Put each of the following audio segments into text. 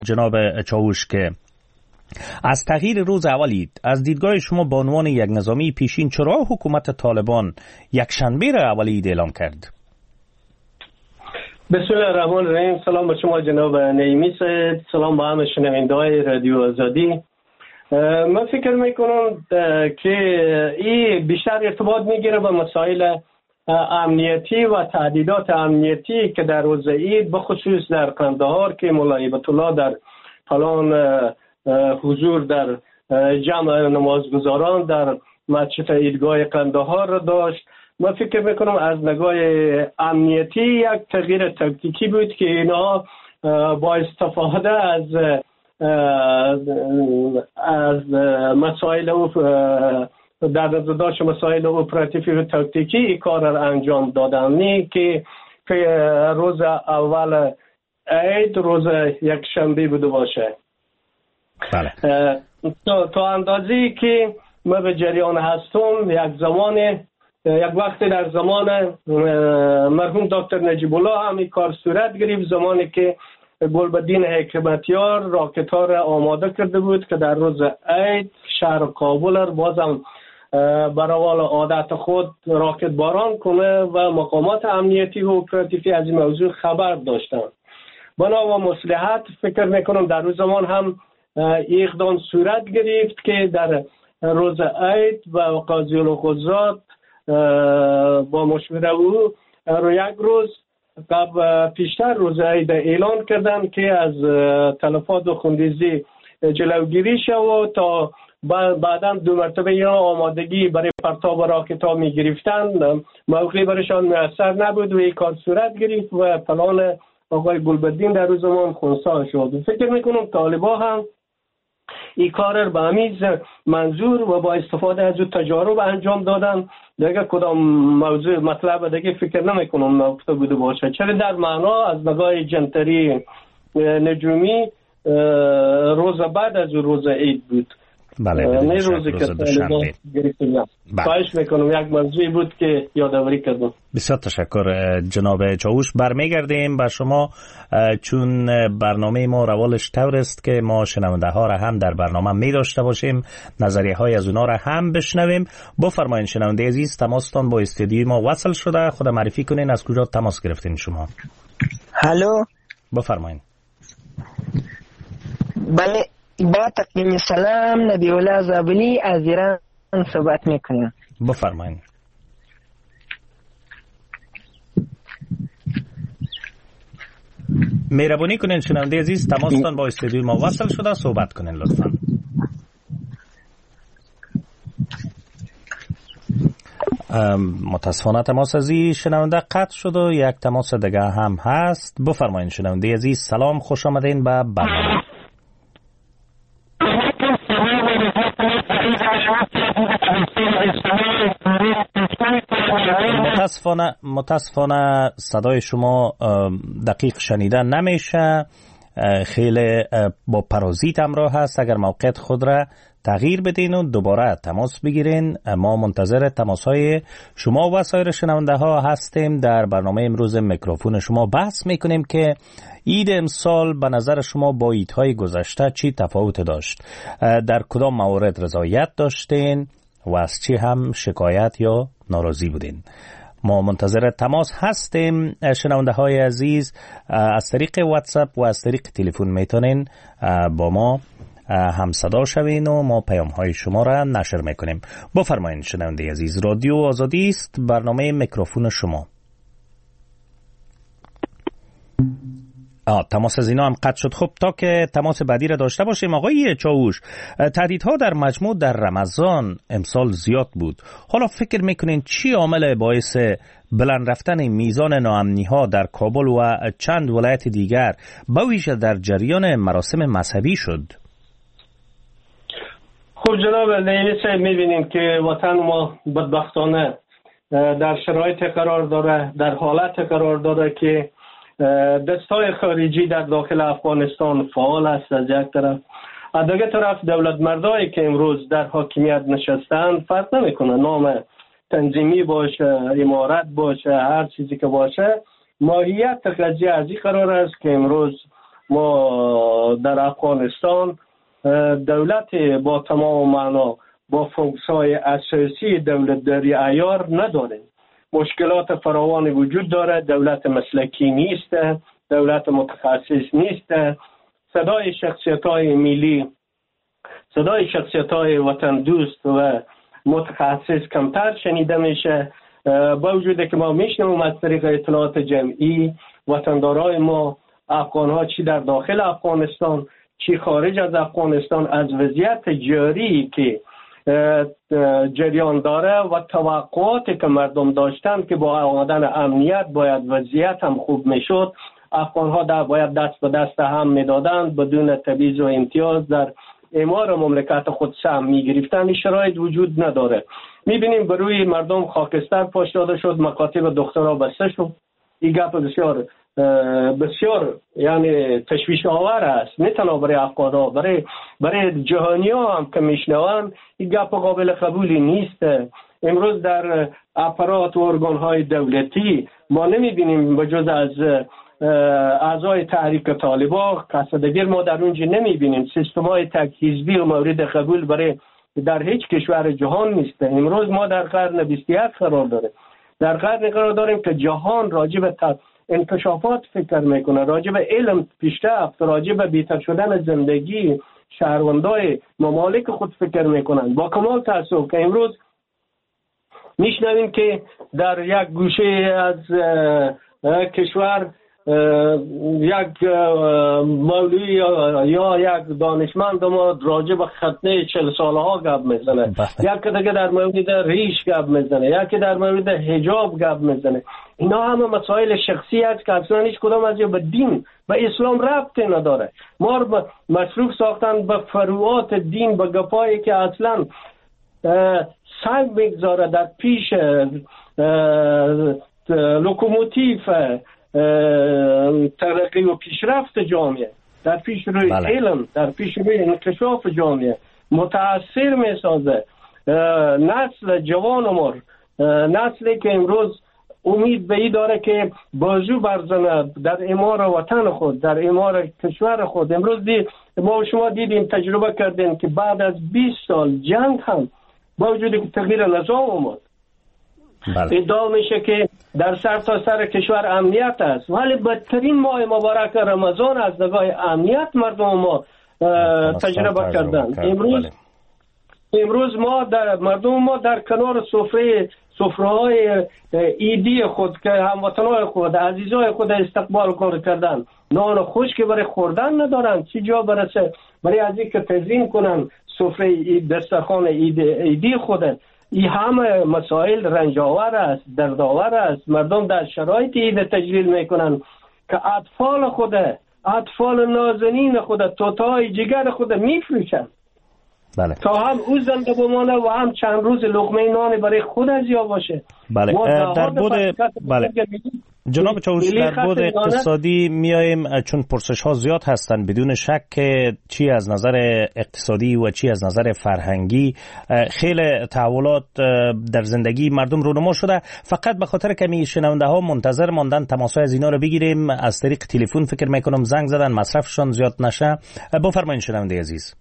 جناب چاوش که از تغییر روز اول عید از دیدگاه شما به عنوان یک نظامی پیشین چرا حکومت طالبان یک شنبه را اول عید اعلام کرد؟ بسم الله الرحمن الرحیم. سلام به شما جناب نعیمی صاحب، سلام به همه شنونده‌های رادیو آزادی. من فکر میکنم که این بیشتر ارتباط میگیره به مسائل امنیتی و تهدیدات امنیتی که در روز عید بخصوص در قندهار که مولای هیبت الله در پلان حضور در جمع نمازگزاران در مسجد عیدگاه قندهار را داشت. من فکر میکنم از نگاه امنیتی یک تغییر تاکتیکی بود که اینا با استفاده از مسائل در داشت مسائل اپراتیفی و تاکتیکی این کار را انجام دادن که روز اول عید روز یک شنبه بوده باشه. بله. تا اندازی که ما به جریان هستم یک وقت در زمان مرحوم دکتر نجیب الله هم این کار صورت گرفت، زمانی که گلبدین حکمتیار راکت ها را آماده کرده بود که در روز عید شهر کابل را بازم برای عادت خود راکت باران کنه و مقامات امنیتی و اپراتیفی از این موضوع خبر داشتن. بنا و مصلحت فکر میکنم در روز زمان هم اقدام صورت گرفت که در روز عید و قاضی القضات با مشوره او رو یک روز قبل پیشتر روز عید اعلان کردن که از تلفات و خونریزی جلوگیری شود تا بعدا 2 مرتبه یا آمادگی برای پرتاب راکت ها می گرفتن. موقعی برشان میسر نبود و این کار صورت گرفت و پلان آقای گلبدین در روز زمان خونسا شد. فکر میکنم طالبا هم این کار را به همین منظور و با استفاده از تجارب انجام دادن. دیگه کدام موضوع مطلب دیگه فکر نمیکنم نقطه بوده باشه، چرا در معنا از نگاه جنتری نجومی روز بعد از روز عید بود. بله، نه روزی که دوشنبه. خواهش میکنم یک موضوعی بود که یادآوری کردم. بسیار تشکر جناب چاوش. برمیگردیم به شما چون برنامه ما روالش طور است که ما شنونده ها را هم در برنامه می داشته باشیم، نظریه های از اونا را هم بشنویم. بفرمایید شنونده عزیز، تماستان با استودیوی ما وصل شده، خود معرفی کنین از کجا تماس گرفتین شما؟ الو، بفرمایید. بله، با تقدیم سلام، نبی الله زابلی از ایران صحبت میکنیم. بفرمایید. مهربانی کنین شنونده عزیز، تماستان با استودیوی ما وصل شده، صحبت کنین لطفا. متاسفانه تماس از این شنونده قطع شد و یک تماس دیگه هم هست. بفرمایید شنونده عزیز، سلام، خوش آمدین به برنامه. متاسفانه صدای شما دقیق شنیده نمیشه، خیلی با پرازیت همراه هست. اگر موقعیت خود را تغییر بدین و دوباره تماس بگیرین. ما منتظر تماس های شما و سایر شنونده ها هستیم. در برنامه امروز میکروفون شما بحث میکنیم که عید امسال به نظر شما با عیدهای گذشته چی تفاوت داشت، در کدام موارد رضایت داشتین و از چی هم شکایت یا ناراضی بودین. ما منتظر تماس هستیم. شنونده های عزیز، از طریق واتساپ و از طریق تلفن میتونین با ما هم صدا شوین و ما پیام های شما را نشر میکنیم. بفرمایید شنونده عزیز، رادیو آزادی است، برنامه میکروفون شما. تماس از اینا هم قطع شد. خب تا که تماس بعدی را داشته باشیم، آقای چاوش، تهدیدها در مجموع در رمضان امسال زیاد بود. حالا فکر میکنین چی عامل باعث بلند رفتن میزان ناامنی ها در کابل و چند ولایت دیگر به ویژه در جریان مراسم مذهبی شد؟ خب جناب نعیمی صاحب، میبینیم که وطن ما بدبختانه در شرایط قرار داره، در حالت قرار داره که دستای خارجی در داخل افغانستان فعال است از یک طرف، از دیگر طرف دولت مردایی که امروز در حاکمیت نشستن، فرق نمیکنه نام تنظیمی باشه، امارت باشه، هر چیزی که باشه، ماهیت قضیه از این قرار است که امروز ما در افغانستان دولت با تمام معنا با فونکس‌های اساسی دولتداری عیار نداریم. مشکلات فراوان وجود داره. دولت مسلکی نیست، دولت متخصص نیست. صدای شخصیت‌های ملی، صدای شخصیت‌های وطن دوست و متخصص کمتر شنیده میشه. با وجود که ما میشنویم از طریق اطلاعات جمعی وطندارای ما افغان‌ها چی در داخل افغانستان چی خارج از افغانستان از وضعیت جاری که جریان داره و توقعاتی که مردم داشتن که با آمدن امنیت باید وضعیت هم خوب میشد، افغان‌ها باید دست به دست هم میدادند، بدون تبعیض و امتیاز در اعمار مملکت خود سهم میگرفتن. این شرایط وجود نداره. میبینیم بروی مردم خاکستر پاش داده شد، مکاتب دخترها بسته شد. این گپ بسیار یعنی تشویش آور است، نه تنها برای افغان‌ها، برای جهانی‌ها هم که میشنوند این گپ قابل قبولی نیست. امروز در اپارات و ارگان‌های دولتی ما نمیبینیم بجز از اعضای تحریک طالبان قصدگیر ما در اونجا نمیبینیم. سیستم‌های تک حزبی و مورد قبول برای در هیچ کشور جهان نیست. امروز ما در قرن 21 قرار داریم. در قرن قرار داریم که جهان راجع به انکشافات فکر میکنه، راجع به علم پیشرفت، راجع به بهتر شدن زندگی شهروندای ممالک خود فکر میکنن. با کمال تأسف که امروز میشنویم که در یک گوشه از کشور یک مولوی یا یک دانشمند ما راجع به ختنه 40 ساله ها گپ میزنه، یکی دیگه در مورد ریش گپ میزنه، یکی در مورد حجاب گپ میزنه. اینا همه مسائل شخصی است که اصلا هیچ کدام از به دین به اسلام ربطی نداره. ما مصروف ساختن به فروعات دین، به گپایی که اصلا سنگ میگذاره در پیش لوکوموتیو ترقی و پیشرفت جامعه، در پیش روی علم، در پیش روی انکشاف جامعه متاثر میسازه. نسل جوان ما، نسلی که امروز امید به این داره که بازو برزنه در اعمار وطن خود، در اعمار کشور خود. امروز ما شما دیدیم، تجربه کردیم که بعد از 20 سال جنگ هم با وجود که تغییر نظام اومد، ادعا میشه که در سر کشور امنیت است، ولی بدترین ماه مبارک رمضان از نگاه امنیت مردم ما تجربه کردن. امروز مردم ما در کنار سفره‌های عیدی خود که هموطنان خود، عزیزای خود استقبال کردن، نان خشک برای خوردن ندارن، چی جا برسه برای از این که تزیین کنن سفره دسترخوان عیدی خود. این همه مسائل رنجاور است، دردآور است. مردم در شرایط عید تجلیل میکنن که اطفال نازنین خود، توتای جگر خود میفروشن تا هم او زنده بمانه و هم چند روز لقمه نان برای خود از یا باشه. در بود جناب چاوش، در بود اقتصادی میایم، چون پرسش ها زیاد هستند، بدون شک که چی از نظر اقتصادی و چی از نظر فرهنگی خیلی تحولات در زندگی مردم رونما شده. فقط به خاطر کمی شنونده ها منتظر ماندن تماسای از اینا رو بگیریم، از طریق تلفن فکر میکنم زنگ زدن، مصرفشان زیاد نشه. بفرمایید شنونده عزیز.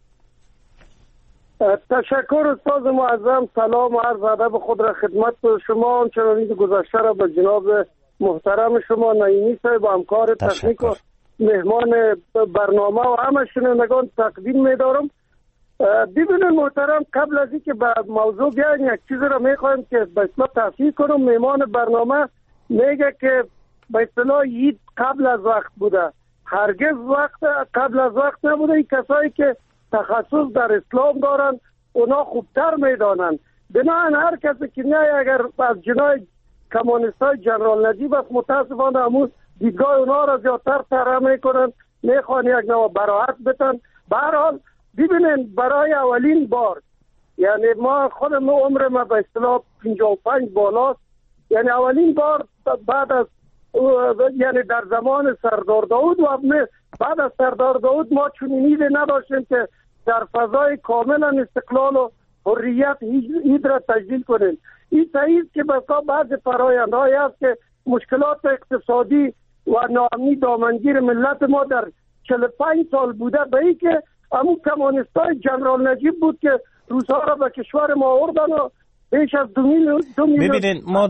تشکر استاد معظم. سلام و عرض ادب خود را خدمت شما. چنانچه گذشته را به جناب محترم شما نعیمی صاحب و همکار تکنیک و مهمان برنامه و همه شنوندگان تقدیم می‌دارم. ببینید محترم، قبل از اینکه به موضوع بیایم یک چیز را می‌خوایم که به اصطلاح تفصیل کنم. مهمان برنامه میگه که به اصطلاح عید قبل از وقت بوده. هرگز قبل از وقت نبوده. این کسایی که تخصص در اسلام دارن اونا خوبتر میدانن. بنابراین هر کسی که نه اگر از جنای کمونیستای جنرال نجیب است، متاسفانه همون دیدگاه اونا را زیادتر طرح میکنن، میخوان یک نوع براحت بتن. به هر حال ببینین، برای اولین بار، یعنی ما خودم عمر ما به اصطلاح 55 بالاست، یعنی اولین بار بعد از یعنی در زمان سردار داود و بعد از سردار داود ما چنین ایده نداشتیم که در فضای کاملا استقلال و حریت عید را تجلیل کنیم. این صحیح که بسا بعض فرآیندهایی است که مشکلات اقتصادی و ناامنی دامنگیر ملت ما در 45 سال بوده به این که همون کمانستای جنرال نجیب بود که روس‌ها را به کشور ما آوردن و بیش از 2 میلیون. ببینید ما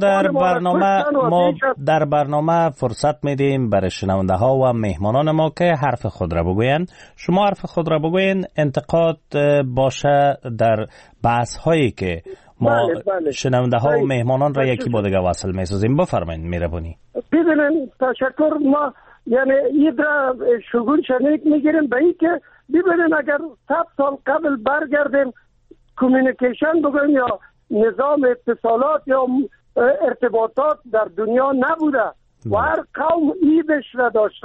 در برنامه فرصت میدیم برای شنونده ها و مهمانان ما که حرف خود را بگویند. شما حرف خود را بگوین، انتقاد باشه در بحث هایی که ما شنونده ها و مهمانان را یکی با دیگه وصل میسازیم. بفرمایید مهربانی. ببینید تشکر. ما یعنی ایدرا شگون شنیک میگیریم به این که ببینید اگر 100 سال قبل برگردیم کمیونیکیشن بگویم یا نظام اتصالات یا ارتباطات در دنیا نبوده و هر قوم ایدش را داشته.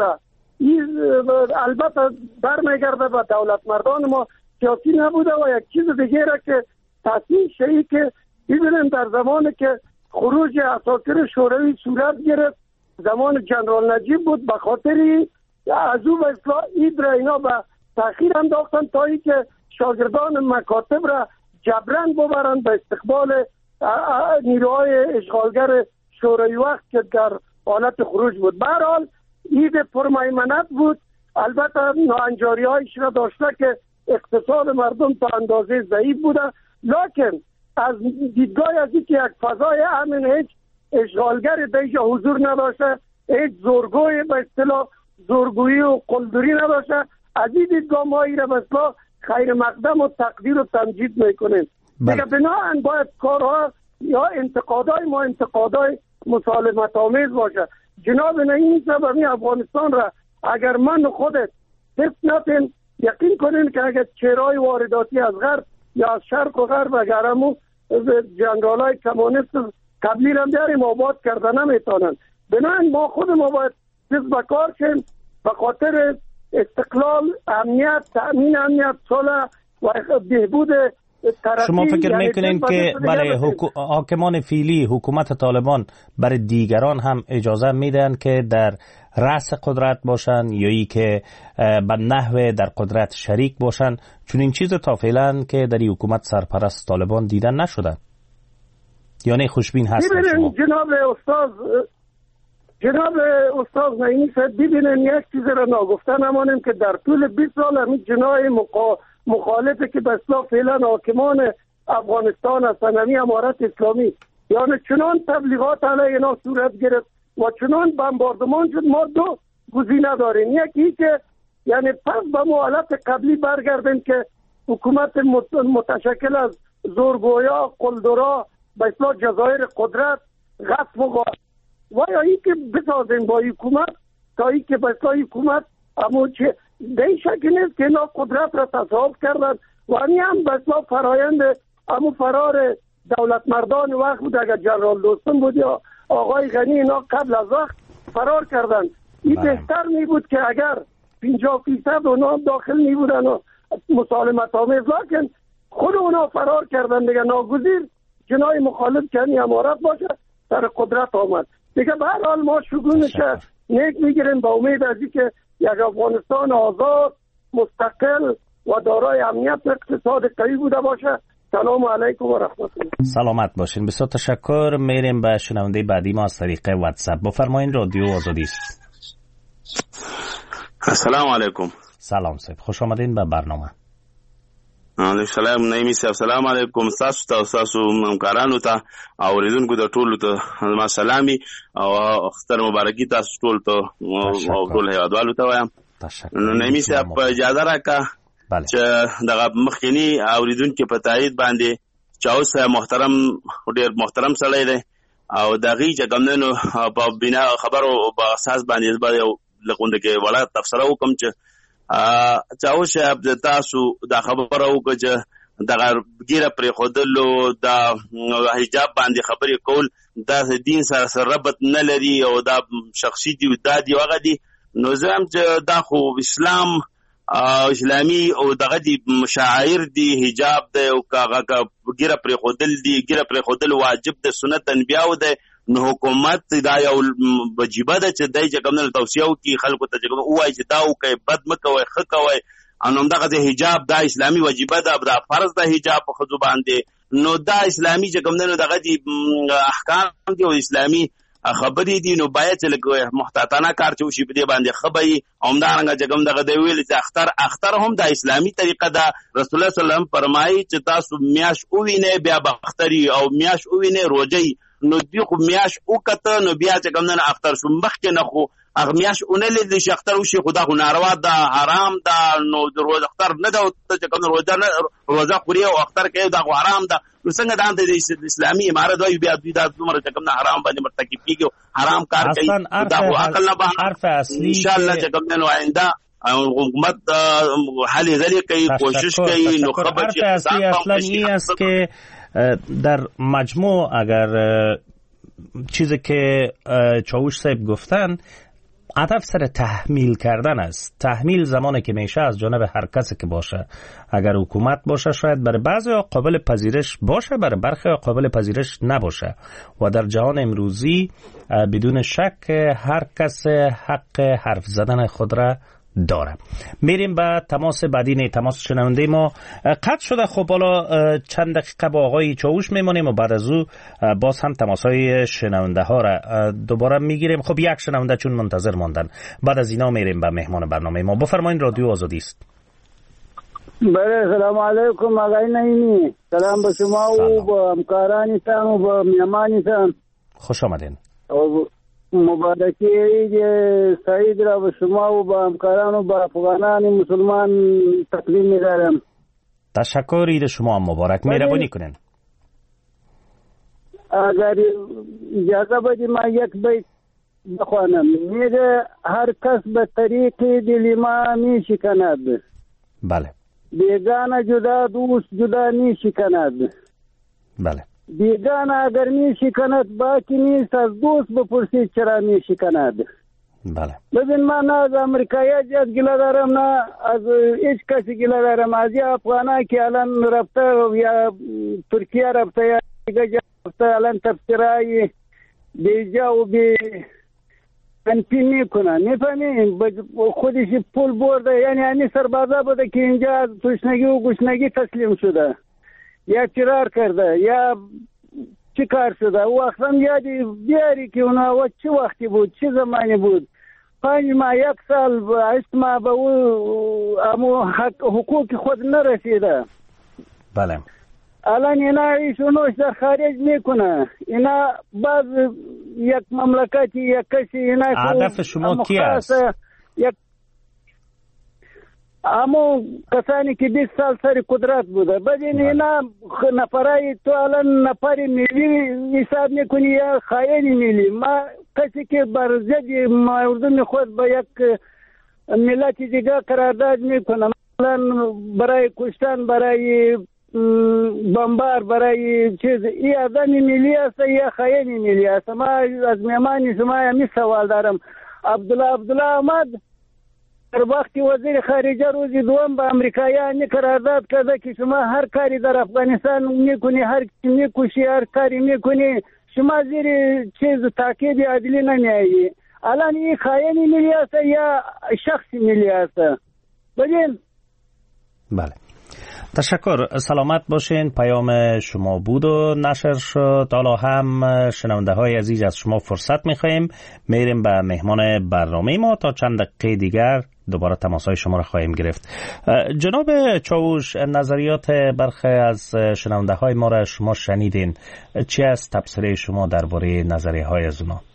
البته برمیگرده به دولت مردان ما سیاسی نبوده و یک چیز دیگه را که تصمیم شدی که ببینیم در زمانی که خروج اساکر شوروی صورت گرفت زمان جنرال نجیب بود، به خاطر از او به اصلاح اید را اینا به تأخیر انداختن تا ای که شاگردان مکاتب را جبران ببرند به استقبال نیروهای اشغالگر شوروی وقت که در حالت خروج بود. به هر حال اید پرمیمنت بود. البته ناهنجاری هایش را داشته که اقتصاد مردم تا اندازه ضعیف بوده، لکن از دیدگاه از اینکه یک فضای امن هیچ اشغالگر دیجا حضور نداشته، هیچ زورگوی به اصطلاح زورگویی و قلدری نداشته، از این دیدگاه ما ای را به اصطلاح خیر مقدم و تقدیر و تمجید میکنیم. دیگه بناهن باید کارها یا انتقادای ما انتقادای مسالمت آمیز باشه. جناب این سببی افغانستان را اگر من خودت حفظ نتیم یقین کنین که اگر چهرهای وارداتی از غرب یا از شرق و غرب اگر همون جنرالای کمونیست قبلی را بیاریم آباد کرده نمیتونن. بنابراین ما خود ما باید دست به کار کنیم به خاطر استقلال، امنیت، تأمین امنیت، صلح و بهبود ترقی. شما فکر میکنین که برای حاکمان فعلی حکومت طالبان برای دیگران هم اجازه میدن که در رأس قدرت باشن یا ای که به نحو در قدرت شریک باشن؟ چون این چیز تا فعلا که در حکومت سرپرست طالبان دیدن نشدن. یعنی خوشبین هستن شما؟ جناب استاد نعیمی صاحب ببینن یک چیز را ناگفته نمانیم که در طول 20 سال همین جناح مخالفه که به اصلاح فعلا حاکمان افغانستان هستن، همین امارت اسلامی، یعنی چنان تبلیغات علیه اینا صورت گرفت و چنان بمباردمان شد. ما دو گزینه داریم، یکی که یعنی پس به حالت قبلی برگردیم که حکومت متشکل از زورگویا، قلدرا، به اصلاح جزایر قدرت، غصب و یا ای که بسازیم با حکومت تا ای که به اصلاح حکومت اما چه به شکل نیست که اینا قدرت را تصاحب کردن و هم به اصلاح فرایند اما فرار دولت مردان وقت بود. اگر جنرال دوستم بود یا آقای غنی اینا قبل از وقت فرار کردن. این بهتر می بود که اگر 50% اونا داخل می بودن و مسالمت آمیز، لکن خود اونا فرار کردن دیگه. ناگزیر جنای مخالف کنی امارت باشه در قدرت آمد دیگه. به هر حال ما شگونش نیک میگیریم با امید از اینکه یک افغانستان آزاد، مستقل و دارای امنیت و اقتصاد قوی بوده باشه. سلام علیکم و رحمت الله. سلامت باشین. بسیار تشکر. میریم به شنونده بعدی ما از طریق واتساپ. بفرمایید، رادیو آزادی است. السلام علیکم. سلام صاحب، خوش آمدین به برنامه. علیکم سلام نعیمی صاحب. سلام علیکم تاسو همکارانو ته او اوریدونکو د ټولو ته ما سلامي او اختر مبارکي تاسو ټول ته او ټول هیوادوالو ته وایم. نعیمی صاحب اجازه راکړه چې دغه مخکنی اوریدونکو په تایید باندې چې اوس محترم ډیر محترم سړی دی او دغه چې ګمنو په بنا خبرو په اساس باندې زبر لکونده کې وړه تفسیر وکم چې چاو شاب د تاسو دا خبره وکړه چې دغه ګیره پر خودلو دا حجاب باندې خبرې کول دا دین سره ربط نه لري او دا شخصي دی دا دی هغه دی نو زم چې دا خو اسلام اسلامي او دغه دی مشاعر دی حجاب دی او کاغه ګیره پر خودل دی ګیره پر خودل واجب د سنت انبیاء دی نو حکومت دا یو واجبه ده چې دای چې کومه توصیه وکي خلکو ته چې وایي چې دا وکي بد مکوي خکوي انوم دغه حجاب دا اسلامي واجبه ده دا فرض ده حجاب په خود باندې نو دا اسلامي چې کومه دغه دی احکام دی او اسلامي خبرې دي نو باید چې لکه محتاطانه کار چې وشي په دې باندې خبرې همدارنګه چې کوم دغه دی ویل چې اختر هم د اسلامي طریقه ده. رسول الله صلی الله علیه وسلم فرمایي چې تاسو میاش اووینه بیا بختری او میاش اووینه روزي نو دی خو میاش وکته نو بیا چې کوم نه اختر شو مخکې نه خو هغه میاش اونلې د شختر وشي خدا خو ناروا ده حرام ده نو د روز اختر نه ده چې کوم روزه خوري او اختر کوي دا حرام ده. نو څنګه د اسلامي امارت وایي بیا دوی دا دومره چې کوم حرام باندې مرتکب کیږي حرام کار کوي دا خو عقل نه به ان شاء الله چې کوم نو آینده حکومت حل ذلی کوي کوشش کوي نو خبر چې اصلا این است که در مجموع اگر چیزی که چاوش صاحب گفتن هدف سر تحمیل کردن است. تحمیل زمانی که میشه از جانب هر کسی که باشه، اگر حکومت باشه شاید برای بعضی قابل پذیرش باشه، برای برخی قابل پذیرش نباشه و در جهان امروزی بدون شک هر کس حق حرف زدن خود را داره. میریم به تماس بعدی. نه تماس شنونده ما قطع شده. خب حالا چند دقیقه با آقای چاوش میمونیم و بعد از او باز هم تماس های شنونده ها را دوباره میگیریم. خب یک شنونده چون منتظر ماندن، بعد از اینا میریم به مهمان برنامه ما. بفرمایید، رادیو آزادی است. بله، سلام علیکم آقای نعیمی. سلام به شما و به همکارانتان و به مهمانتان. خوش آمدین. مبارکی عید سعید را به شما و به همکاران و به افغانان مسلمان تقدیم می‌دارم. تشکر. عید شما هم مبارک. مهربانی کنین. اگر اجازه بدید من یک بیت بخوانم. میگه هر کس به طریق دل ما میشکند. بله. بیگانه جدا دوست جدا میشکند. بله. بیگانه اگر می شکند باکی نیست، از دوست بپرسید چرا می شکند. بله. ببین من از امریکایی زیاد گله دارم، نه از هیچ کسی گله دارم. از یا افغانه که الان رفته یا ترکیه رفته یا دیگه جا رفته، الان تفسیرهای بیجا و بی انپی میکنن، میفهمیم خودش پول برده. یعنی همی سربازه بوده که اینجا از تشنگی و گشنگی تسلیم شده یا فرار کرده یا چی کار شده. او وقتا یادی بیاری که اونا چه وقتی بود، چه زمانی بود. 5 ماه 1 سال 8 ماه به او حقوق خود نرسیده. بله. الان اینا ایشونوش در خارج میکنه. اینا بعض یک مملکتی یک کسی اینا هدف شما کی است؟ اما کسانی که 20 سال سر قدرت بوده. بدین اینا نفرای تو الان نفری ملی حساب میکنی یا خائن ملی. ما کسی که بر ضد مردم خود با یک ملت دیگه قرارداد میکنه، مثلا برای کشتن، برای بمبار، برای چیز، این آدم ملی است یا خائن ملی است؟ ما از مهمان شما همی سوال دارم. عبدالله احمد در وقتی وزیر خارجه روزی دوم با امریکایان قرارداد کرده که شما هر کاری در افغانستان میکنی، هر چی میکشی، هر کاری میکنی، شما زیر چیز تعقیب عدلی نمیایی. الان این خائن ملی است یا شخص ملی است؟ ببین. بله. تشکر. سلامت باشین. پیام شما بود و نشر شد. حالا هم شنونده های عزیز از شما فرصت میخواییم. میریم به مهمان برنامه ما. تا چند دقیقه دیگر دوباره تماس های شما را خواهیم گرفت. جناب چاوش، نظریات برخی از شنونده های ما را شما شنیدین. چی است تبصره شما درباره نظریه های از اونا؟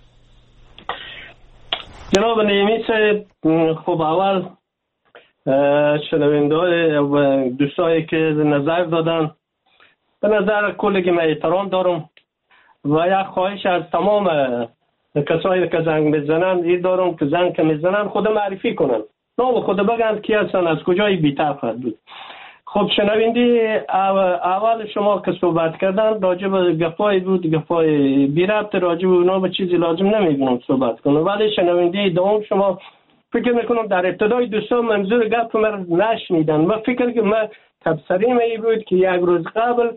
جناب نعیمی صاحب، خب اول شنونده و دوستایی که نظر دادن، به نظر کلی من احترام دارم و یک خواهش از تمام کسایی که زنگ میزنن این دارم که زنگ که میزنن خود معرفی کنن، نام خود بگن کی هستن، از کجای بی‌طرف بود. خب شنونده اول شما که صحبت کردن راجع به گپای بود، گپای بی ربط، راجع به اونا به چیزی لازم نمیدونم صحبت کنم، ولی شنونده دوم شما فکر میکنم در ابتدای دوستان منظور گپ من نشنیدن. من فکر که من تبصریم این بود که یک روز قبل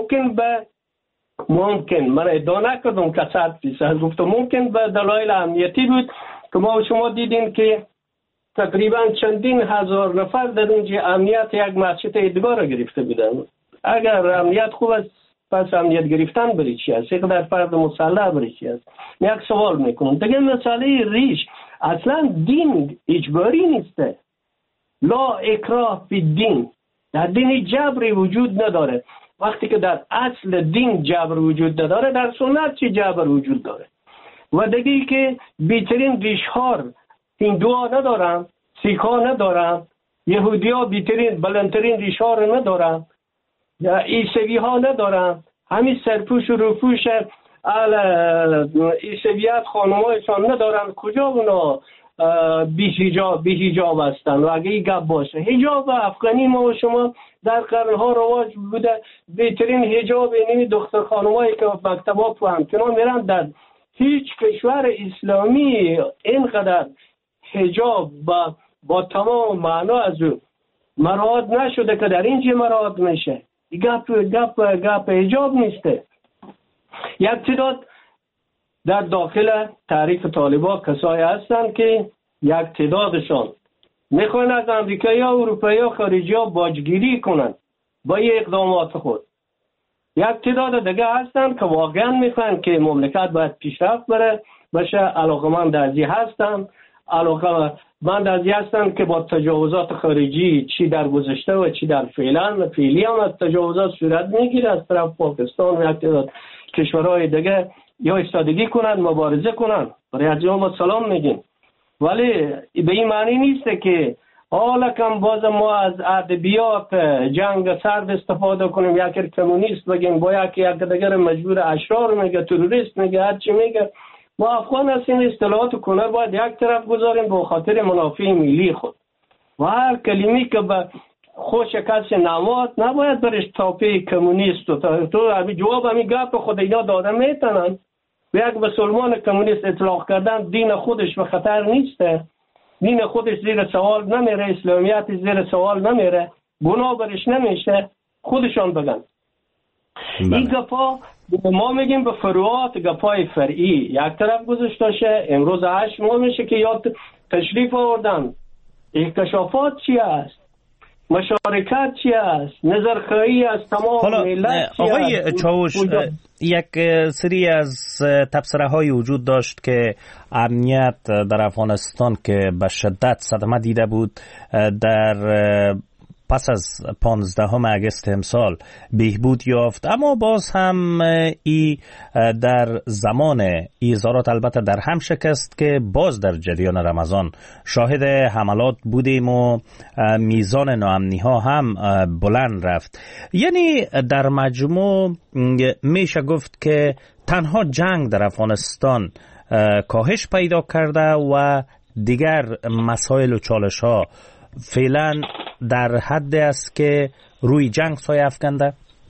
ممکن من ادعا نکردم که 100% گفتم ممکن به دلایل امنیتی بود که ما شما دیدین که تقریبا چندین هزار نفر در اونجا امنیت یک مسجد ادگار را گرفته بودن. اگر امنیت خوب است پس امنیت گرفتن برای چی است؟ یک در فرد مسلح برای چی است؟ یک سوال میکنم. دیگه مسئله ریش، اصلا دین اجباری نیسته. لا اکراه فی الدین، در دین جبری وجود نداره. وقتی که در اصل دین جبر وجود نداره، در سنت چی جبر وجود داره؟ و دیگه که بیترین ریشهار هندوها ندارن، سیکها ندارن، یهودی‌ها بیترین بلندترین ریشهار رو ندارن، یا عیسوی ها ندارن، همین سرپوش و روپوش عیسویت خانمایشان ندارن. کجا اونا بی حجاب هستن؟ و اگه این گپ باشه، حجاب افغانی ما و شما در قرنها رواج بوده. بهترین حجاب اینمی دختر خانمایی که مکتبا تو همچنان میرن. در هیچ کشور اسلامی اینقدر حجاب با تمام معنا از او مراعات نشده که در اینجا مراعات میشه. گپ حجاب نیسته. یک تعداد در داخل تحریک طالبان کسایی هستند که یک تعدادشان میخوان از امریکایی ها، اروپایی ها، خارجی ها باجگیری کنند با این اقدامات خود. یک تعداد دیگه هستند که واقعا میخوان که مملکت باید پیشرفت بشه، علاقمند از این هستند، علاقمند از این هستند که با تجاوزات خارجی چی در گذشته و چی در فعلی هم از تجاوزات صورت میگیره از طرف پاکستان و یک تعداد کشورهای دیگه، یا ایستادگی کنند، مبارزه کنند. برای از ما سلام میگیم، ولی به این معنی نیست که حالا کم باز ما از ادبیات جنگ سرد استفاده کنیم، یک کمونیست بگیم، با یک دیگر مجبور اشرار میگه، تروریست میگه، هر چی میگه. ما افغان هستیم، اصطلاحات و کنر باید یک طرف گذاریم به خاطر منافع ملی خود. و هر کلمی که به خوش کسی نماد نباید برش تاپی کمونیست و تو جواب همین گپ خود اینا داده میتونن. به یک مسلمان کمونیست اطلاق کردن دین خودش به خطر نیسته، دین خودش زیر سوال نمیره، اسلامیت زیر سوال نمیره، گناه برش نمیشه، خودشان بگن. این گپا ما میگیم به فروعات گپای فرعی یک طرف گذاشته شه. امروز 8 ماه میشه که یاد تشریف آوردن. اکتشافات چی است؟ مشارکت چی است؟ نظرخواهی از تمام ملت چی آقای است؟ چاوش، یک سری از تبصره های وجود داشت که امنیت در افغانستان که به شدت صدمه دیده بود در پس از 15 اگست امسال بهبود یافت، اما باز هم ای در زمان اظهارات البته در هم شکست که باز در جریان رمضان شاهد حملات بودیم و میزان ناامنی ها هم بلند رفت. یعنی در مجموع میشه گفت که تنها جنگ در افغانستان کاهش پیدا کرده و دیگر مسائل و چالش ها فعلا در حد است که روی جنگ سایه افکنده.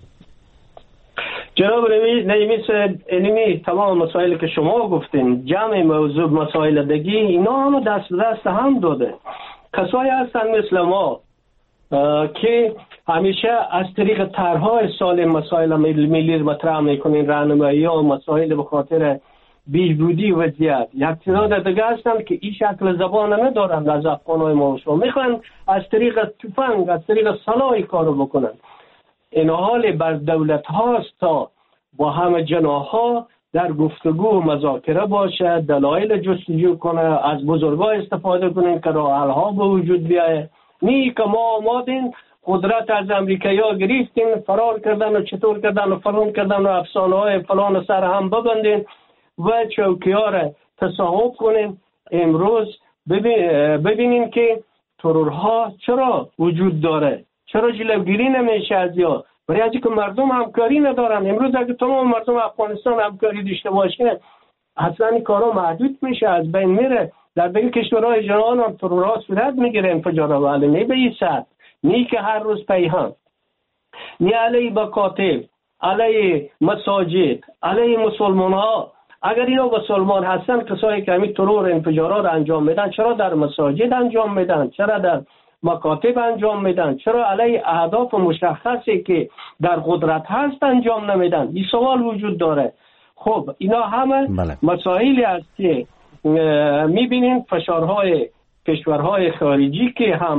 جناب نمیمی تمام مسائل که شما گفتین، جمع موضوع مسائل دیگی، اینا هم دست هم داده. کسایی هستن مثل ما که همیشه از طریق طرحهای سالم مسائل ملی مطرح میکنین، راهنمایی ها مسائل به خاطر بیهودی وضعیت. یک تعداد دیگه هستن که این شکل زبان ندارن از افغانهای ما و شما، میخوان از طریق تفنگ، از طریق سلاح کارو بکنن. این حال بر دولت هاست تا با همه جناها در گفتگو و مذاکره باشه، دلایل جستجو کنه، از بزرگا استفاده کنن که راه حل ها به وجود بیایه. نی که ما آمادین قدرت از امریکایی ها گرفتیم، فرار کردن و چطور کردن و فلان کردن و افسانه های فلان سر هم ببندین و چوکی ها را تصاحب کنیم. امروز ببینیم که ترورها چرا وجود داره، چرا جلوگیری نمیشه از یا برای از که مردم همکاری ندارن. امروز اگه تمام مردم افغانستان همکاری داشته باشه اصلا این کارا محدود میشه، از بین میره. در دیگه کشورهای جهان هم ترورها صورت میگیره، انفجارات عالمی به این سطح نی که هر روز پیهن، نی علیه مکاتب، علیه مساجد، علیه مسلمان ها. اگر اینا مسلمان هستن کسایی که همین ترور انفجارات انجام میدن، چرا در مساجد انجام میدن؟ چرا در مکاتب انجام میدن؟ چرا علیه اهداف مشخصی که در قدرت هست انجام نمیدن؟ این سوال وجود داره. خب اینا همه مسائلی است که میبینیم فشارهای کشورهای خارجی که هم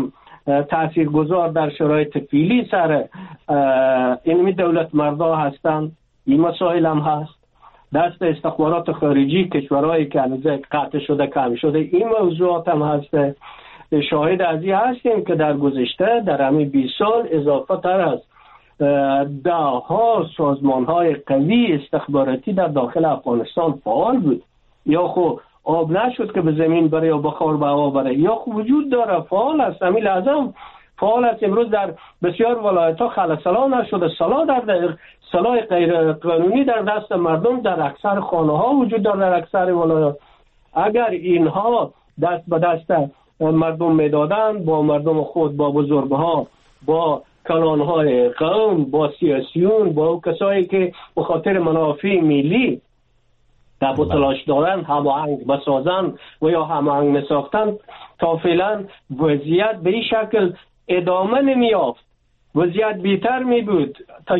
تاثیرگذار در شرایط فعلی سر اینمی دولت مردا هستند. این مسائل هم هست. دست استخبارات خارجی کشورهایی که قطع شده کم شده، این موضوعات هم هست. شاهد از این هستیم که در گذشته در همین 20 سال اضافه تر از 10 سازمان‌های قوی استخباراتی در داخل افغانستان فعال بود. یا خب آب نشد که به زمین بره یا بخار به هوا بره، یا خب وجود داره فعال است. همین لازم فعال است. امروز در بسیار ولایت‌ها خلسلا نشده، سلاح غیر قانونی در دست مردم در اکثر خانه‌ها وجود داره در اکثر ولایات. اگر اینها دست به دست مردم میدادن، با مردم خود، با بزرگها، با کلانهای قوم، با سیاسیون، با کسایی که به خاطر منافع ملی در تلاش دارن هماهنگ بسازن و یا هماهنگ نساختن، تا فعلا وضعیت به این شکل ادامه نمیافت. وضعیت بیتر می بود.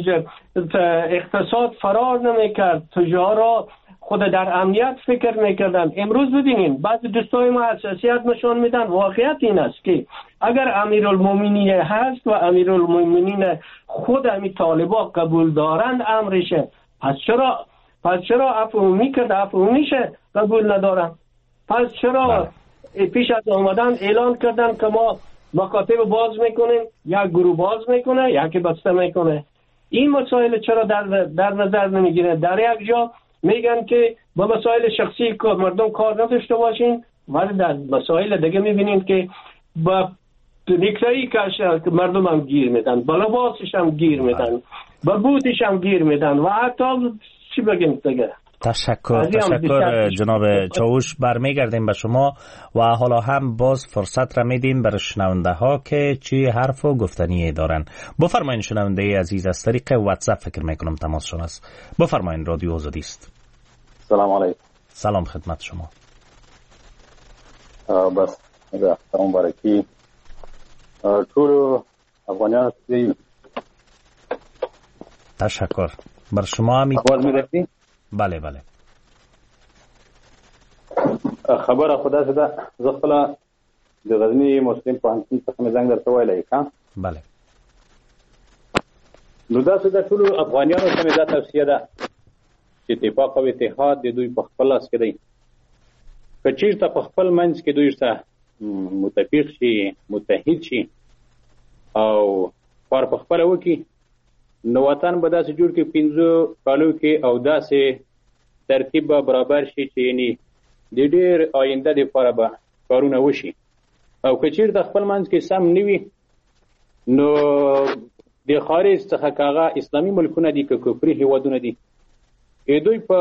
اقتصاد فرار نمی کرد. تجارا خود در امنیت فکر میکردن. امروز ببینین بعضی دوستای ما حساسیت نشان میدن. واقعیت این است که اگر امیرالمومنین هست و امیرالمومنین خود همی طالبا قبول دارند امرشه، پس چرا عفو کرد عفومیشه قبول ندارن؟ پس چرا پیش از آمدن اعلان کردن که ما مکاتب باز میکنیم، یک گروه باز میکنه یکی بسته میکنه؟ این مسائل چرا در نظر نمیگیره؟ در یک جا میگن که با مسائل شخصی که مردم کار نداشته باشین، ولی در مسائل دیگه میبینین که با نکته‌ای که مردم هم گیر میدن، با لباسش هم گیر میدن، با بوتش هم گیر میدن و حتی چی بگیم دیگه. تشکر جناب چاوش. برمیگردیم به شما و حالا هم باز فرصت را میدیم برای شنونده ها که چی حرف و گفتنی دارن. بفرمایید شنونده عزیز، از طریق واتساپ فکر میکنم تماسشون است. بفرمایید، رادیو آزادی است. سلام علیکم. سلام خدمت شما. بس احترام بارکی ټول افغانان دي. تشکر. بر شما هم آواز می‌رسید؟ بله بله. خبره خدا زده زه خپل د غزنی مسلم پوهنتون څخه مې زنګ درته ویلی که بله. نو داسې د ټولو افغانیانو ته مې دا توصیه ده چې اتفاق او اتحاد د دوی په خپل لاس کې دی. که چېرته په خپل منځ کې دوی سره متفق شي، متحد شي او کار په خپله وکړي، نو وطن به داسې جوړ کړي 15 کالو کې او داسې ترتیب به برابر شي چې یعنې د ډېر آینده دپاره به کارونه وشي. او که چېرته خپل منځ کې سم نه وي، نو د خارج څخه که هغه اسلامي ملکونه دي که کفري هېوادونه دي، دوی په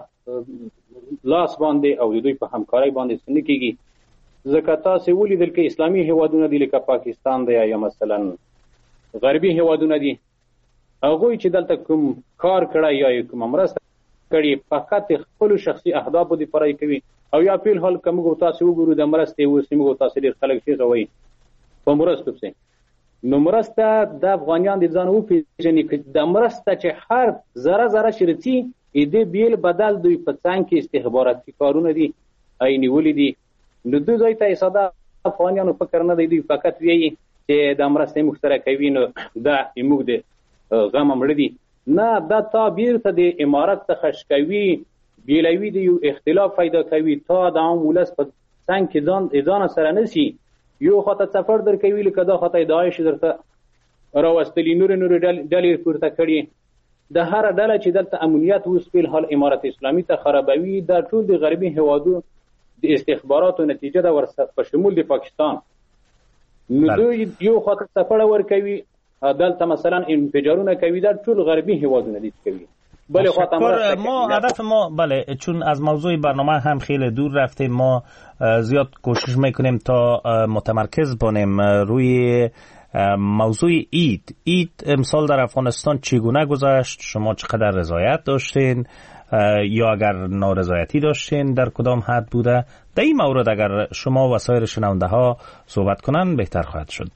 لاس باندې او د دوی په همکارۍ باندې څه نه کېږي. ځکه تاسې ولیدل که اسلامي هېوادونه دي لکه پاکستان دی یا مثلا غربي هېوادونه دي، هغوی چې دلته کوم کار کړی یا کومه مرسته کړي فقط خپلو شخصي اهدافو دپاره یې کوي. او یا فی الحال که موږ تاسې وګورو د مرستې اوس موږ تاسې ډېر خلک چیغه وایي په مرستو پسې، نو مرسته د افغانیان د ځان وپېژني که د مرسته چې هر ذره چې رسي دې بیل بدل دوی په څنګ کې استخباراتي کارونه دي نیولي دي. نو دوی ځای ته ساده افغانیانو فکر نه دی، دوی فقط وایي چې دا مرسته موږ سره کوي نو دا موږ د غم مړه دي. نه، دا تا بیرته د امارت څخه شکوي، بیلوي د یو اختلاف پیدا کوي، تا د عام ولس په څنګ کې ځان سره نسی یو خواته سفر در کوي لکه دا خواته داعش درته راوستلي، نورې ډلې پورته کړي. د هره ډله چې دلته امنیت اوس فی الحال امارت اسلامي ته خرابوي، دا ټول د غربي هېوادو د استخباراتو نتیجه ده په شمول د پاکستان. نو دوی یو خواته سفر ورکوي، دلته مثلا انفجارونه کوي، دا ټول غربي هېوادونه دي کوي. بله خاطر ما هدف ما بله، چون از موضوع برنامه هم خیلی دور رفتیم، ما زیاد کوشش میکنیم تا متمرکز بانیم روی موضوع اید امسال در افغانستان چگونه گذشت، شما چقدر رضایت داشتین یا اگر نارضایتی داشتین در کدام حد بوده؟ در این مورد اگر شما و سایر شنونده ها صحبت کنن بهتر خواهد شد.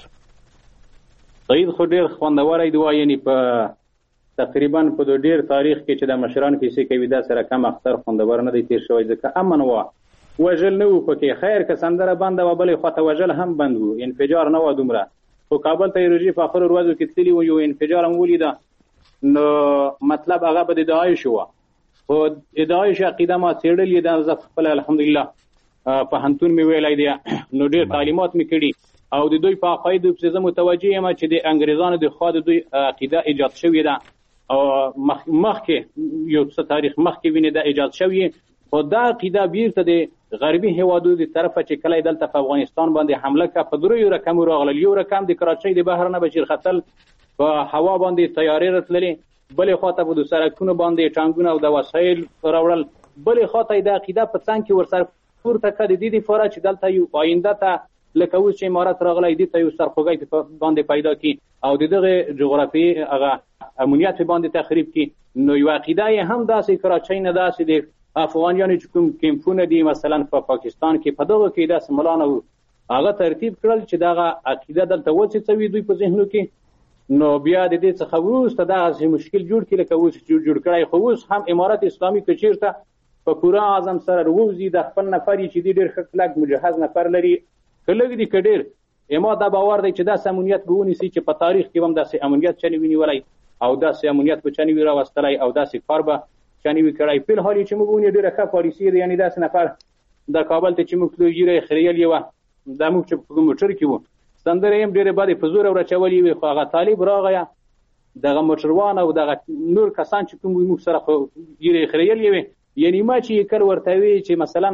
عید خو ډیر خوندور دی، یعنی په تقریبا په ډیر تاریخ کې چې د مشران کیسې کوي دا سره کم اختر خوندور نه دی تیر شوی، ځکه امن و وژل نه و پکې خیر که سندره بنده و بلې خواته وژل هم بند و، انفجار نه و دومره. خو کابل ته روژې په آخرو ورځو کې تللي و، یو انفجار هم ولیده. نو مطلب هغه به د داعش و، خو د داعش عقیده ما څېړلې ده، زه خپله الحمدلله پوهنتون مې ویلی دی، نو ډېر تعلیمات مې کړي او د دوی په عقایدو پسې زه متوجه یم چې د انګریزانو د خوا د دوی عقیده ایجاد شوې ده او مخکې یو څه تاریخ مخکې ویني دا ایجاد شوې، خو دا عقیده بیرته د غربي هیوادو د طرفه چې کله دلته په افغانستان باندې حمله کړه په دریو رقمو راغلل. یو رقم د کراچۍ د بهر نه بشیر ختل په هوا باندې تیارې راتللې، بلې خواته په د سړکونو باندې ټانګونه او د وسایل راوړل، بلې خواته د عقیده په څنګ کې ورسره پورته کړه د دې دپاره چې دلته یو آینده ته لکه اوس چې امارت راغلی دې ته یو سرخوږی باندې پیدا کړي او د دغه جغرافیې هغه امنیت باندې تخریب کړي. نو یو عقیده یې هم داسې کراچۍ نه داسې د افغانیانو چې کوم کیمپونه دي مثلا په پاکستان کې په دغه کې داسې ملانه وو هغه ترتیب کړل چې دغه عقیده دلته وڅڅوي دوی په ذهنو کې. نو بیا د دې څخه وروسته دغسې مشکل جوړ کړي لکه اوس جوړ کړی. خو اوس هم امارت اسلامي که چېرته په پوره اعظم سره رووځي د خپل نفر یې چې دی ډېر ښه کلک مجهز نفر لري، که لږ دي که ډېر، اما دا باور دی چې داسې امنیت به ونیسي چې په تاریخ کې هم داسې امنیت چا نه وي نیولی او داسې امنیت به چا نه وي راوستلی او داسې کار به چا نه وي کړی. فی الحال چې موږ ونیو ډېره ښه پالیسي ده، یعنې داسې نفر د کابل ته چې موږ تلو ږیره یې خریلې وه، دا موږ چې په موټر کې وو سندره یې هم ډېرې بدې په زوره ورچولې وې، خو هغه طالب راغی دغه موټروان او دغه نور کسان چې کوم موږ سره ږیره یې خریلې وې، یعنې ما چې یې کله ورته وی چې مثلا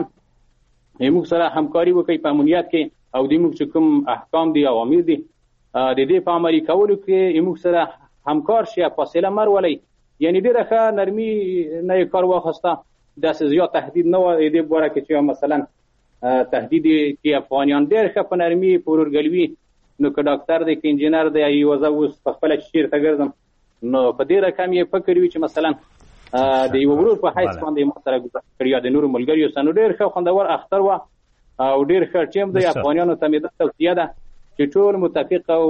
موږ سره همکاري وکړي په امنیت کې او د موږ چې کوم احکام دي اوامر دي د دې په عملي کولو کې موږ سره همکار شي، فاصله مرولي، یعنې ډېره ښه نرمي نه یې کار واخیسته، داسې زیات تهدید نه و دې باره کې چې مثلا تهدید کې افغانیان ډېر ښه په نرمي په ورورګلوي. نو که ډاکټر دی که انجینر دی یو زه اوس په خپله چې چېرته ګرځم نو په دې رقم یې فکر وي چې مثلا د یو ورور په حیث باندې ما سره ګذشت کړي یا د نورو ملګریو سره. نو ډېر ښه خوندور اختر وه او ډېر ښه ټیم دی. افغانیانو ته مې دا توصیه ده چې ټول متفق او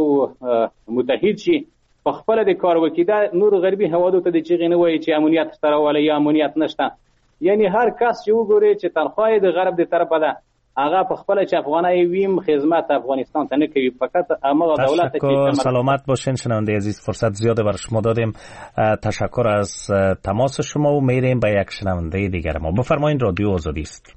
متحد شي، په خپله د کار وکړي. دا نورو غربي هیوادو ته د چغې نه وایي چې امنیت شته راولئ یا امنیت نشته، یعنې هر کس چې وګوري چې تنخواه یې د غرب د طرفه ده هغه په خپله چې افغانۍ ویم خدمت افغانستان ته نه کوي، فقط هماغه دولت تشکر. سلامت باشین شنونده عزیز، فرصت زیاده برای شما دادیم. تشکر از تماس شما و میریم به یک شنونده دیگر ما. بفرمایید، رادیو آزادی است.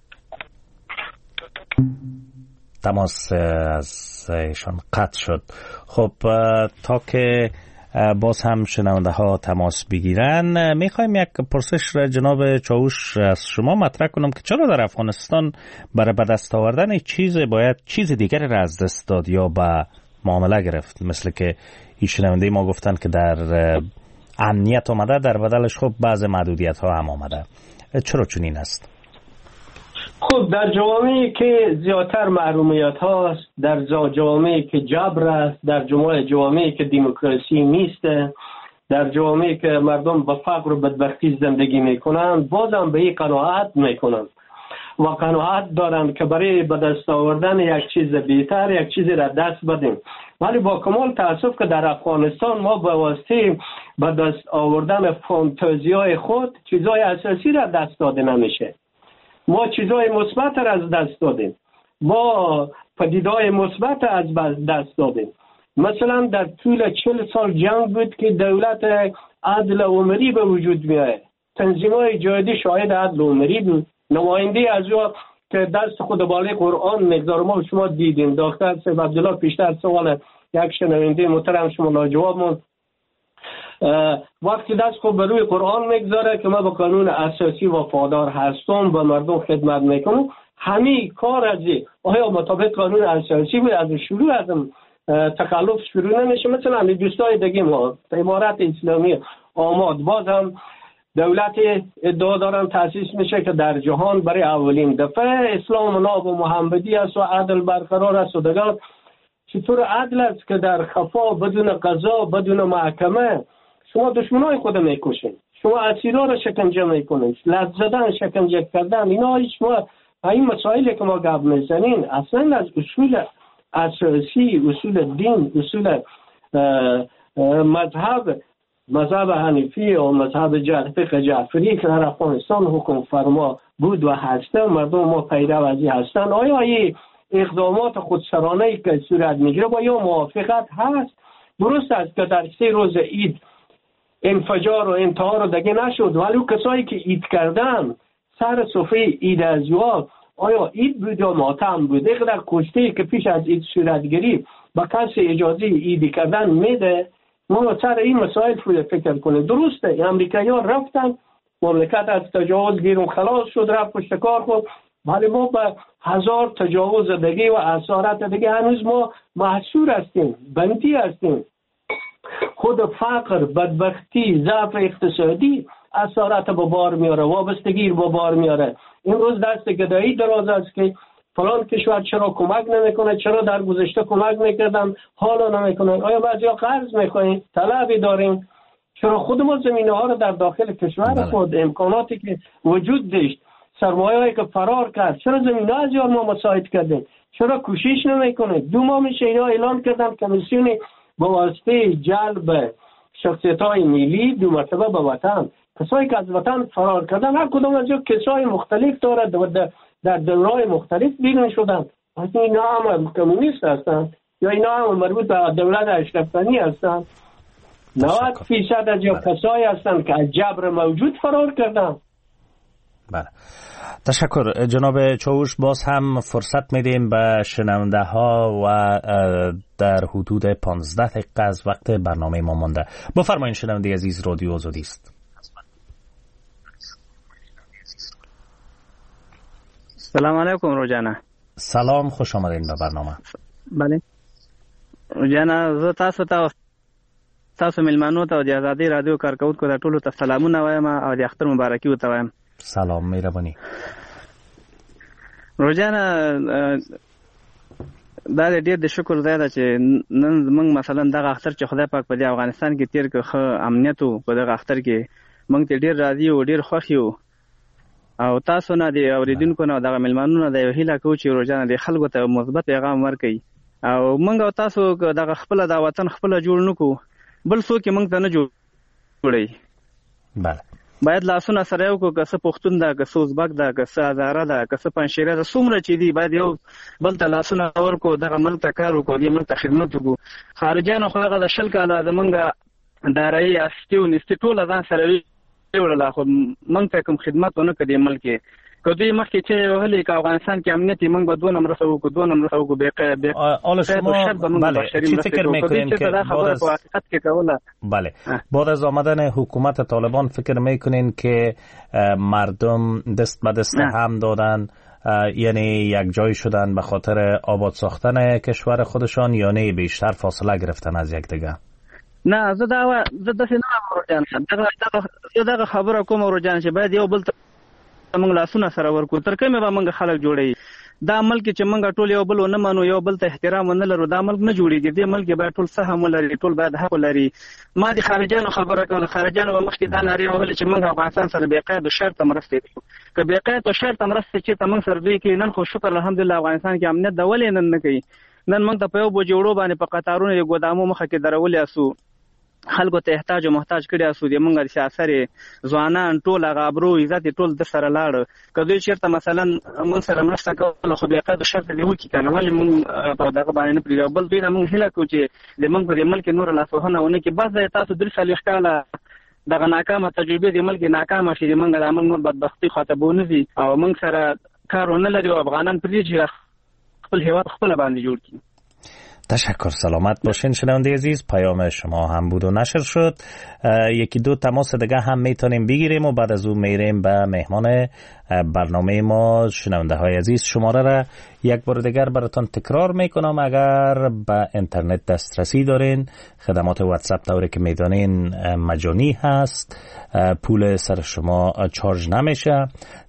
تماس از ایشان قطع شد. خب تا که باز هم شنونده ها تماس بگیرن میخوایم یک پرسش را جناب چاوش از شما مطرح کنم که چرا در افغانستان برای به دست آوردن چیز باید چیز دیگری را از دست داد یا به معامله گرفت، مثل که این شنونده ما گفتن که در امنیت آمده در بدلش خب بعض محدودیت ها هم آمده. چرا چنین است؟ خب در جوامعی که زیادتر محرومیت هاست، در جوامعی که جبر است، در جوامعی که دموکراسی نیست، در جوامعی که مردم به فقر و بدبختی زندگی میکنند، بازم به این قناعت میکنند و قناعت دارند که برای به دست آوردن یک چیز بهتر یک چیزی را دست بدیم. ولی با کمال تاسف که در افغانستان ما به واسطه به دست آوردن فانتزیای خود چیزهای اساسی را دست داده نمیشه. ما چیزهای مثبت را از دست دادیم، ما پدیدهای مثبت از دست دادیم. مثلا در طول 40 سال جنگ بود که دولت عدل عمری به وجود میاد، تنظیم‌های جهادی شاهد عدل عمری بود، نماینده از او که دست خود بالای قرآن میگذاره. ما شما دیدیم دکتر سیف عبدالله پیشتر سوال یک شنونده محترم شما لاجواب موند، وقتی دست خود به روی قرآن میگذاره که ما به قانون اساسی وفادار هستم، به مردم خدمت میکنم، همین کار از آیا مطابق قانون اساسی بود از شروع از تکلف شروع نمیشه. مثلا دوستای دیگه ما امارت اسلامی آماد باز هم دولت ادعا دارن تاسیس میشه که در جهان برای اولین دفعه اسلام ناب و محمدی است و عدل برقرار است و دیگر. چطور عدل است که در خفا بدون قضا بدون محکمه شما دشمنای خود میکشین، شما اسیرا را شکنجه میکنین، لط زدن، شکنجه کردن، اینا شما این مسائلی که ما گپ میزنین اصلا از اصول اساسی، اصول دین، اصول مذهب مذهب حنیفی و مذهب فقه جعفری که در افغانستان حکم فرما بود و هسته، مردم ما پیرو از این هستند. آیا این اقدامات خودسرانه که صورت میگیره با یا موافقت هست؟ درست است که در 3 روز عید انفجار و انتحار دیگه نشد، ولی کسایی که عید کردن سر سفره عید از جواب، آیا عید بود یا ماتم بود؟ در کشته که پیش از عید صورت گرفت با کسی اجازه عیدی کردن میده؟ ما سر این مسائل فکر کنیم. درسته امریکایی‌ها رفتن مملکت از تجاوز بیرون خلاص شد، رفت پشت کار خود، ولی ما به 1000 تجاوز دیگه و اسارت دیگه هنوز ما محصور هستیم، بندی هستیم. خود فقر، بدبختی، ضعف اقتصادی اسارت به بار میاره، وابستگی به بار میاره. این روز دست گدایی دراز است که فلان کشور چرا کمک نمیکنه، چرا در گذشته کمک میکردن حالا نمیکنن. آیا بعضیا قرض میخواین، طلبی داریم؟ چرا خود ما زمینه ها رو در داخل کشور خود امکاناتی که وجود داشت، سرمایه‌ای که فرار کرد، چرا زمینه از یار ما مساعد کردیم؟ چرا کوشش نمیکنه؟ 2 ماه میشه اینا اعلان کردن کمیسیون با واسطه جلب شخصیت‌های ملی 2 مرتبه به وطن، کسایی که از وطن فرار کردن هر کدام از کسای مختلف داره در دورهای مختلف بیرون شدن. اینا هم کمونیست هستن یا اینا هم مربوط به دولت اشرف غنی هستن؟ 90% از یا کسایی هستن که از جبر موجود فرار کردن. بله، تشکر جناب چاوش. باز هم فرصت میدیم به شنونده ها و در حدود 15 دقیقه از وقت برنامه ما مانده. بفرمایید شنونده عزیز، رادیو آزادی است. سلام علیکم روجانا. سلام، خوش آمدین به برنامه. بله روجانا، زه تاسو ملمنو ته د آزادۍ رادیو کارکونکو ته ټولو ته سلامونه وایم او د اختر مبارکي ورته وایم. سلام، مهرباني. روجانا، دا ډېر د شکر ځای ده چې نن موږ مثلا دغه اختر چې خدای پاک په دې افغانستان کې تیر کړ، ښه امنیت و په دغه اختر کې، موږ ته ډېر راضي او ډېر خوښ یو. او تاسو نه د اوریدونکو نه دغه ملمنو نه د یو هیله کوو چې روجانا د خلکو ته مثبت پیغام ورکړي او موږ او تاسو دغه خپل د وطن خپل جوړ نکو، بل څوک موږ ته نه جوړي. بله، باید لاسونه سره یو کو، که څه پښتون ده، که څه ازبک ده، که څه هزاره ده، که څه پنجشیری ده، څومره چې دي باید یو بل ته لاسونه ورکو، دغه ملک ته کار وکړو، دې ملک ته خدمت وکړو. خارجیانو خو هغه د 20 کاله زمونږ دارایي اخیستې و نیستې ټوله ځان سره وړله، خو موږ ته کوم خدمت ونه کړ دې ملک کې. که دوی مخکې چې وهلې که افغانستان کې امنیت یې موږ به 2 مرسته وکړو، 2 مرسته وکړو. حالا شما بله چی فکر میکنین که بعد از آمدن حکومت طالبان فکر میکنین که مردم دست به دست هم دادن، یعنی یک جای شدن به خاطر آباد ساختن کشور خودشان، یا نه بیشتر فاصله گرفتن از یکدیگر؟ نه، زه داسې نه وایم. دغه خبره کوم ورجان چې باید یو بل ته موږ لاسونه سره ورکو، تر کومه به موږ خلک جوړي. دا ملک چې موږ ټول یو بل ونه منو، یو بل ته احترام ونه لرو، دا ملک نه جوړیږي. دې ملک باید ټول سهم ولري، ټول باید حق ولري. ما د خارجانو خبره کوله، خارجانو مخکې دا نارې وهلې چې موږ افغانستان سره بې قید او شرط مرسته کوو. که بې قید او شرط مرسته چې ته موږ سره دوی کې، نن خو شکر الحمدلله افغانستان کې امنیت د ولې نن نه کوي. نن موږ ته په یو بوجې وړو باندې په قطارونو د ګودامو مخه کې درولې اسو، خلکو ته احتاج او محتاج کړي اسو. د موږ د سیاسي ځوانان ټول هغه ابرو عزت ټول د سره لاړ. که دوی چېرته مثلا موږ سره مرسته کوله خو بې قید شرط دې وکړي که نه، ولې موږ په دغه باندې نه پرېږدو. بل دوی نه موږ هیله کوو چې د موږ په دې ملک کې نوره لاسوهنه ونه کړي. بس دی تاسو 43 کاله دغه ناکامه تجربې د ملک ناکامه شي، د موږ د عمل نور بدبختي خواته به ونه ځي او موږ سره کار ونه لري او افغانان پرېږدي چې خپل هېواد خپله باندې جوړ کړي. تشکر، سلامت باشین شنونده عزیز. پیام شما هم بود و نشر شد. 1-2 تماس دیگه هم میتونیم بگیریم و بعد از اون میریم به مهمان برنامه ما. شنونده های عزیز، شماره را یک بار دیگر براتون تکرار میکنم. اگر به اینترنت دسترسی دارین، خدمات واتساپ طوری که میدانین مجانی هست، پول سر شما چارج نمیشه.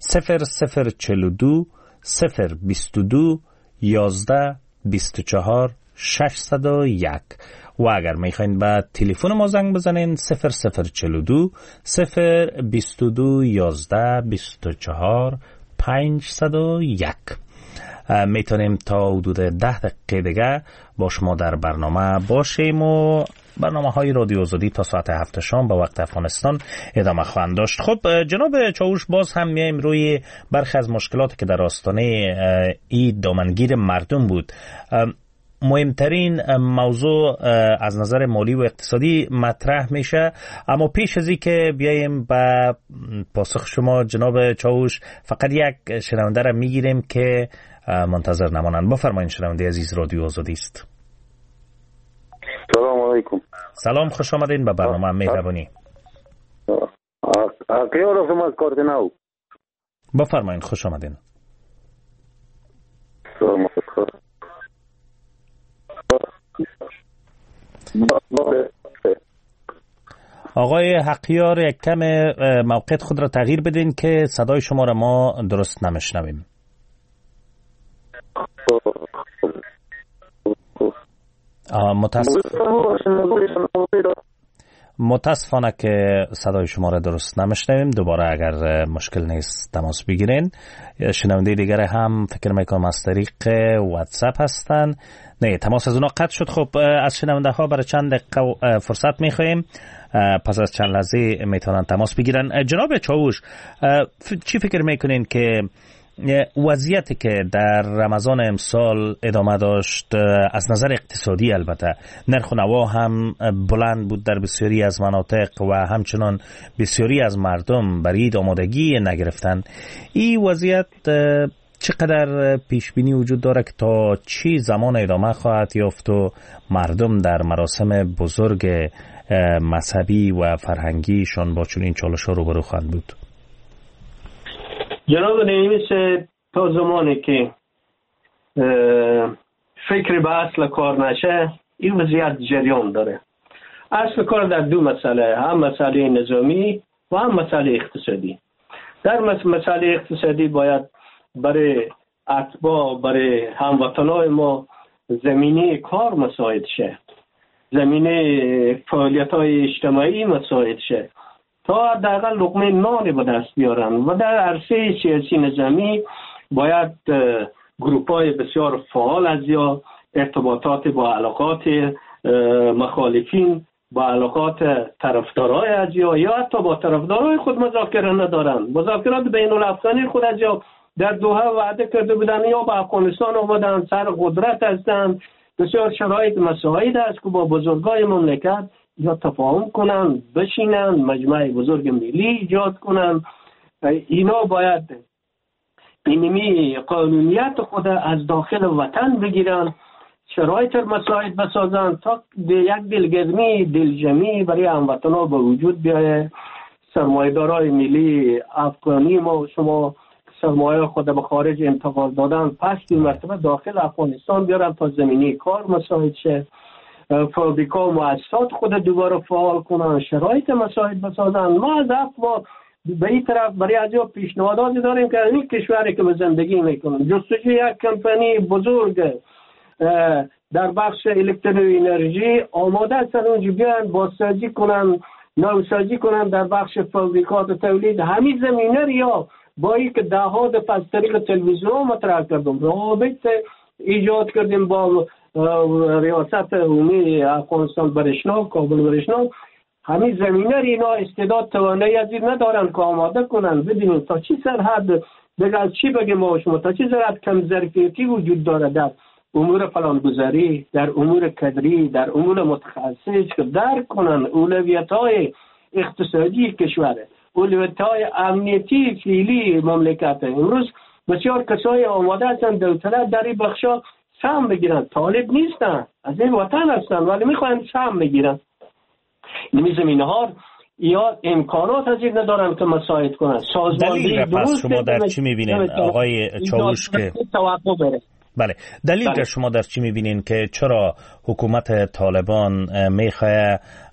0042 022 11 24 601. و اگر میخواین به تلفن ما زنگ بزنین 0042 022 11 24 501. میتونیم تا حدود 10 دقیقه دیگه با شما در برنامه باشیم و برنامه‌های رادیو آزادی تا ساعت 7 شام به وقت افغانستان ادامه خواهند داشت. خب جناب چاوش، باز هم میایم روی برخی از مشکلاتی که در آستانه این دامنگیر مردم بود. مهمترین موضوع از نظر مالی و اقتصادی مطرح میشه، اما پیش از این که بیایم به پاسخ شما جناب چاوش، فقط یک شنونده را میگیریم که منتظر نمانند. بفرمایید شنونده عزیز، رادیو آزادی است. سلام علیکم. سلام، خوش آمدین به برنامه مهربانی. اقیار از کاردیناو. بفرمایید، خوش آمدین. سلام. آقای حقیار، یک کم موقعیت خود را تغییر بدین که صدای شما را ما درست نمیشنویم. متاسفانه که صدای شما را درست نمیشنویم. دوباره اگر مشکل نیست تماس بگیرین. شنونده دیگر هم فکر میکنم از طریق واتساپ هستن. نه، تماس از اونا قطع شد. خب از شنونده ها برای چند دقیقه فرصت میخوایم، پس از چند لحظه میتونن تماس بگیرن. جناب چاوش، چی فکر میکنین که وضعیتی که در رمضان امسال ادامه داشت، از نظر اقتصادی البته نرخ و نوا هم بلند بود در بسیاری از مناطق و همچنان بسیاری از مردم برای آمادگی نگرفتن، این وضعیت چقدر پیش بینی وجود داره که تا چی زمان ادامه خواهد یافت و مردم در مراسم بزرگ مذهبی و فرهنگیشان با چنین چالش‌ها روبرو خواهند بود؟ جناب نمیشه تا زمانی که فکر به اصل کار نشه این وضعیت جریان داره. اصل کار در دو مسئله، هم مسئله نظامی و هم مسئله اقتصادی. در مسئله اقتصادی باید برای اتباع، برای هموطنای ما زمینه کار مساعد شه، زمینه فعالیت‌های اجتماعی مساعد شه تا حداقل لقمه نان به دست بیارن. و در عرصه سیاسی نظامی باید گروپ‌های بسیار فعال از یا ارتباطات با علاقات مخالفین، با علاقات طرفدارای از یا حتی با طرفدارای خود مذاکره ندارن. مذاکرات بین الافغانی خود از یا در دوحه وعده کرده بودن یا به افغانستان آمدن، سر قدرت هستند. بسیار شرایط مساعد است که با بزرگای مملکت یا تفاهم کنن، بشینن، مجمع بزرگ ملی ایجاد کنن. اینا باید اینمی قانونیت خود از داخل وطن بگیرن، شرایط مساعد بسازن تا یک دلگرمی، دلجمعی برای هموطنان به وجود بیاید. سرمایه‌دارای ملی افغانی ما و شما سرمایه خود به خارج انتقال دادن، پس این مرتبه داخل افغانستان بیارن تا زمینه کار مساعد شه، فابریکا و مؤسسات خود دوباره فعال کنن، شرایط مساعد بسازن. ما از افغان به این طرف برای از یا پیشنهاداتی داریم که این کشوری که به زندگی میکنن جستجوی یک کمپانی بزرگ در بخش الکترو انرژی آماده هستن اونجا بیان بازسازی کنن، نوسازی کنن در بخش فابریکات تولید. همین زمینه یا با این که دهات از طریق تلویزیون مطرح کردم، روابط ایجاد کردیم با ریاست عمومی افغانستان برشناو، کابل برشناو. همین زمینه اینا استعداد توانایی از این ندارن که آماده کنن. ببینیم تا چی سرحد بگل چی بگیم با شما، تا چی سرحد کم ظرفیتی وجود داره در امور پلانگذاری، در امور کدری، در امور متخصص که درک کنن اولویت‌های اقتصادی کشور، اولویت‌های امنیتی فعلی مملکت. امروز بسیار کسای آماده هستند دولت در این بخشا سهم بگیرن، طالب نیستن، از این وطن هستن ولی میخواین سهم بگیرن. این زمینه‌ها یا امکانات از این ندارن که مساعد کنن. دلیل پس شما در چی میبینید آقای چاوش که توقع بره؟ بله، دلیل در شما در چی میبینین که چرا حکومت طالبان میخواه